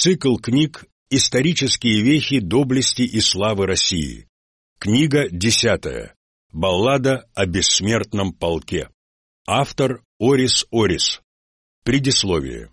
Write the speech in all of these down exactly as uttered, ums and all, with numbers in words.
Цикл книг «Исторические вехи доблести и славы России». Книга десятая. Баллада о бессмертном полке. Автор Орис Орис. Предисловие.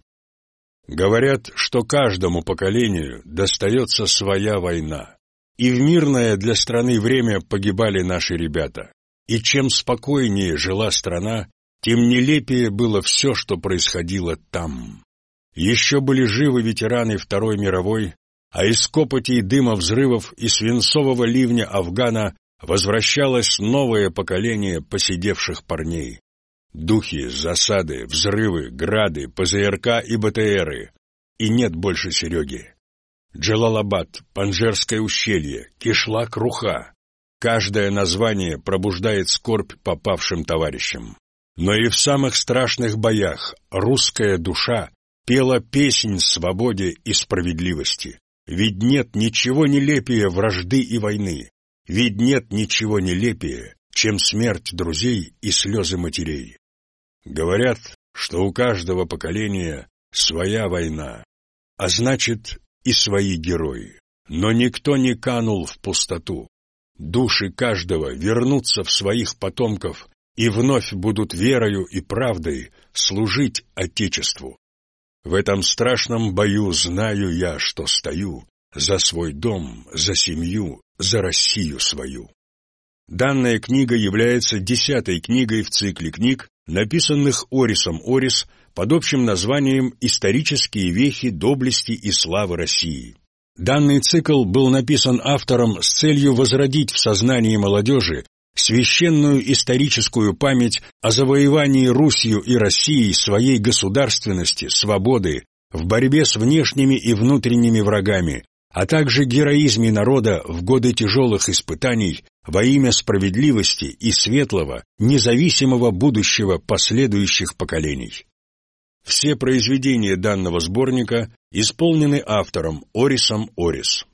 Говорят, что каждому поколению достается своя война. И в мирное для страны время погибали наши ребята. И чем спокойнее жила страна, тем нелепее было все, что происходило там. Еще были живы ветераны Второй мировой, а из копоти и дыма взрывов и свинцового ливня Афгана возвращалось новое поколение поседевших парней. Духи, засады, взрывы, грады, ПЗРК и БТРы. И нет больше Сереги. Джалалабад, Панжерское ущелье, Кишлак-Руха. Каждое название пробуждает скорбь попавшим товарищам. Но и в самых страшных боях русская душа пела песнь свободе и справедливости. Ведь нет ничего нелепее вражды и войны. Ведь нет ничего нелепее, чем смерть друзей и слезы матерей. Говорят, что у каждого поколения своя война, а значит и свои герои. Но никто не канул в пустоту. Души каждого вернутся в своих потомков и вновь будут верою и правдой служить Отечеству. В этом страшном бою знаю я, что стою за свой дом, за семью, за Россию свою. Данная книга является десятой книгой в цикле книг, написанных Орисом Орис под общим названием «Исторические вехи доблести и славы России». Данный цикл был написан автором с целью возродить в сознании молодежи священную историческую память о завоевании Русью и Россией своей государственности, свободы, в борьбе с внешними и внутренними врагами, а также героизме народа в годы тяжелых испытаний во имя справедливости и светлого, независимого будущего последующих поколений. Все произведения данного сборника исполнены автором Орисом Орис.